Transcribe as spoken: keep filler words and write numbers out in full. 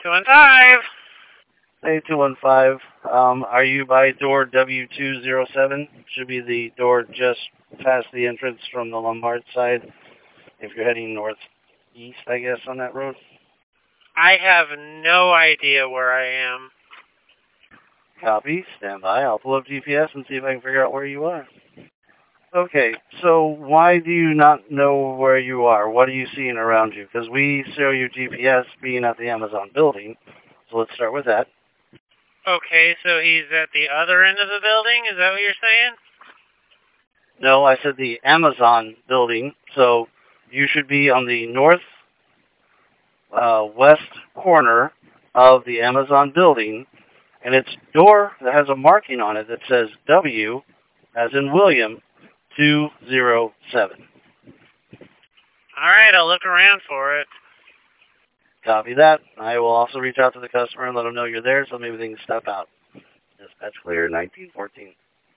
two one five. Hey, two one five. Um, are you by door W two zero seven? Should be the door just past the entrance from the Lombard side. If you're heading northeast, I guess, on that road. I have no idea where I am. Copy. Stand by. I'll pull up G P S and see if I can figure out where you are. Okay, so why do you not know where you are? What are you seeing around you? Because we show your G P S being at the Amazon building. So let's start with that. Okay, so he's at the other end of the building? Is that what you're saying? No, I said the Amazon building. So you should be on the north uh, west corner of the Amazon building, and it's a door that has a marking on it that says W, as in William, two zero seven. All right, I'll look around for it. Copy that. I will also reach out to the customer and let them know you're there, so maybe they can step out. Dispatch clear, nineteen fourteen.